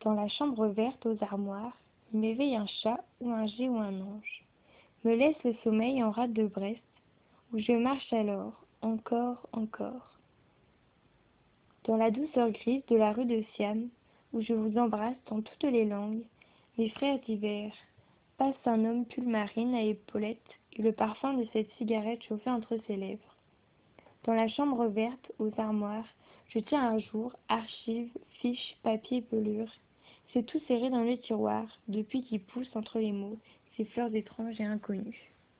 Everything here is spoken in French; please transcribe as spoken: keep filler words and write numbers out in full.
Dans la chambre verte aux armoires, m'éveille un chat ou un geais ou un ange. Me laisse le sommeil en rade de Brest, où je marche alors, encore, encore. Dans la douceur grise de la rue de Siam, où je vous embrasse dans toutes les langues, mes frères d'hiver, passe un homme pull marine à épaulettes et le parfum de cette cigarette chauffée entre ses lèvres. Dans la chambre verte, aux armoires, je tiens un jour, archives, fiches, papier, pelure. C'est tout serré dans le tiroir, depuis qu'y poussent entre les mots ces fleurs étranges et inconnues.